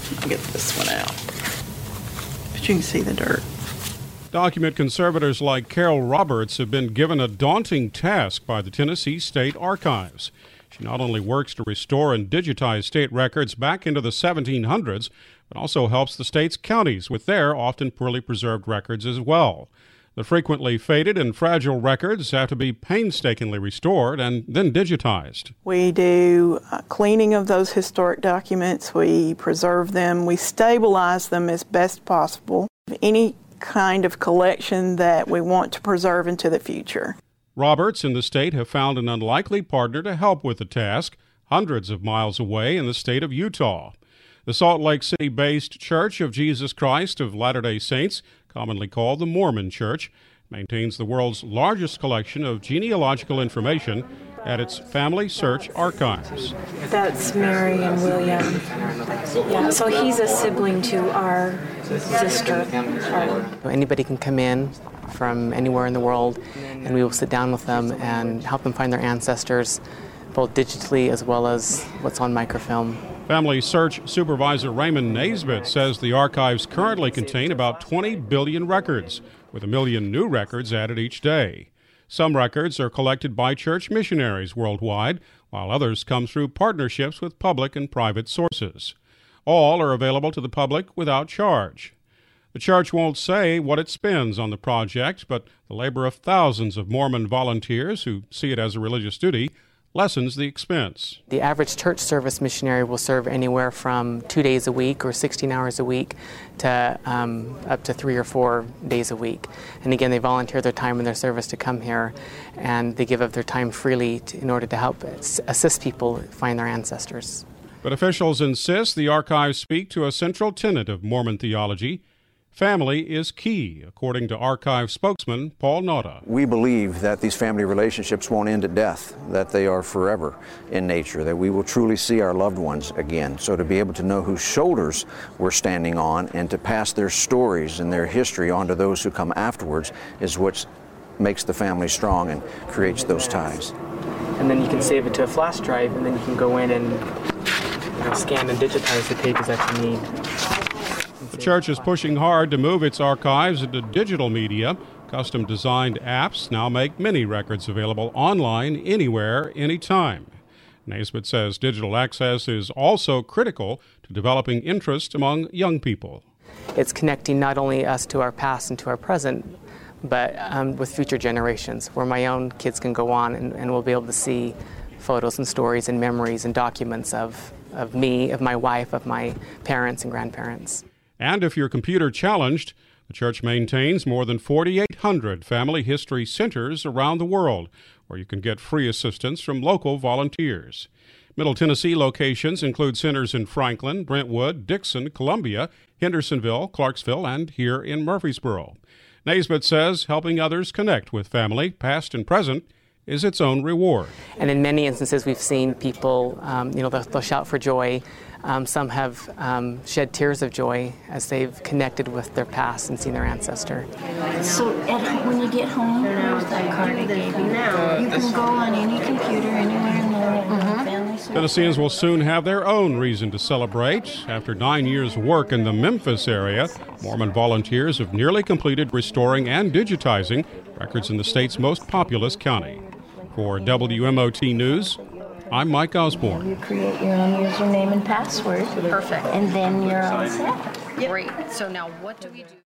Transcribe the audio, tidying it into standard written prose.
I'll get this one out. But you can see the dirt. Document conservators like Carol Roberts have been given a daunting task by the Tennessee State Archives. She not only works to restore and digitize state records back into the 1700s, but also helps the state's counties with their often poorly preserved records as well. The frequently faded and fragile records have to be painstakingly restored and then digitized. We do cleaning of those historic documents. We preserve them. We stabilize them as best possible. Any kind of collection that we want to preserve into the future. Roberts and the state have found an unlikely partner to help with the task, hundreds of miles away in the state of Utah. The Salt Lake City-based Church of Jesus Christ of Latter-day Saints, commonly called the Mormon Church, maintains the world's largest collection of genealogical information at its Family Search Archives. That's Mary and William. Yeah, so he's a sibling to our sister. Anybody can come in from anywhere in the world, and we will sit down with them and help them find their ancestors, both digitally as well as what's on microfilm. Family Search Supervisor Raymond Naisbitt says the archives currently contain about 20 billion records, with 1 million new records added each day. Some records are collected by church missionaries worldwide, while others come through partnerships with public and private sources. All are available to the public without charge. The church won't say what it spends on the project, but the labor of thousands of Mormon volunteers who see it as a religious duty lessens the expense. The average church service missionary will serve anywhere from 2 days a week or 16 hours a week to up to 3 or 4 days a week. And again, they volunteer their time and their service to come here, and they give up their time freely in order to help assist people find their ancestors. But officials insist the archives speak to a central tenet of Mormon theology. Family is key, according to archive spokesman Paul Nauta. We believe that these family relationships won't end at death, that they are forever in nature, that we will truly see our loved ones again. So to be able to know whose shoulders we're standing on and to pass their stories and their history on to those who come afterwards is what makes the family strong and creates those ties. And then you can save it to a flash drive, and then you can go in and scan and digitize the pages that you need. The church is pushing hard to move its archives into digital media. Custom-designed apps now make many records available online, anywhere, anytime. Naisbitt says digital access is also critical to developing interest among young people. It's connecting not only us to our past and to our present, but with future generations, where my own kids can go on and will be able to see photos and stories and memories and documents of me, of my wife, of my parents and grandparents. And if you're computer challenged, the church maintains more than 4,800 family history centers around the world, where you can get free assistance from local volunteers. Middle Tennessee locations include centers in Franklin, Brentwood, Dixon, Columbia, Hendersonville, Clarksville, and here in Murfreesboro. Naisbitt says helping others connect with family, past and present, is its own reward. And in many instances, we've seen people, they'll shout for joy. Some have shed tears of joy as they've connected with their past and seen their ancestor. So when you get home, there's that card I gave you. You can go on any computer anywhere in the world. Family Search. Tennesseans will soon have their own reason to celebrate. After 9 years' work in the Memphis area, Mormon volunteers have nearly completed restoring and digitizing records in the state's most populous county. For WMOT News, I'm Mike Osborne. You create your own username and password. Perfect. And then you're all set. Great. So now what do we do?